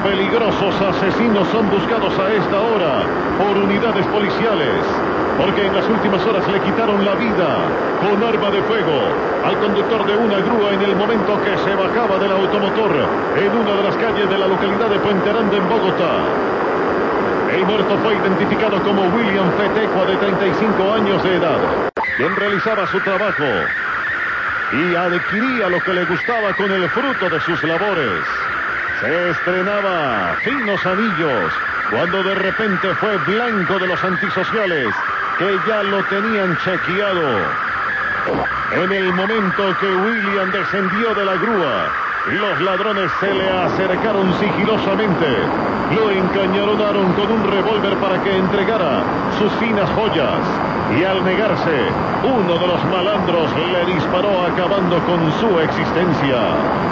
peligrosos asesinos son buscados a esta hora por unidades policiales, porque en las últimas horas le quitaron la vida con arma de fuego al conductor de una grúa en el momento que se bajaba del automotor en una de las calles de la localidad de Puente Aranda, en Bogotá. El muerto fue identificado como William Fetekua, de 35 años de edad, quien realizaba su trabajo y adquiría lo que le gustaba con el fruto de sus labores. Se estrenaba finos anillos cuando de repente fue blanco de los antisociales, que ya lo tenían chequeado. En el momento que William descendió de la grúa, los ladrones se le acercaron sigilosamente, lo encañonaron con un revólver para que entregara sus finas joyas, y al negarse, uno de los malandros le disparó, acabando con su existencia.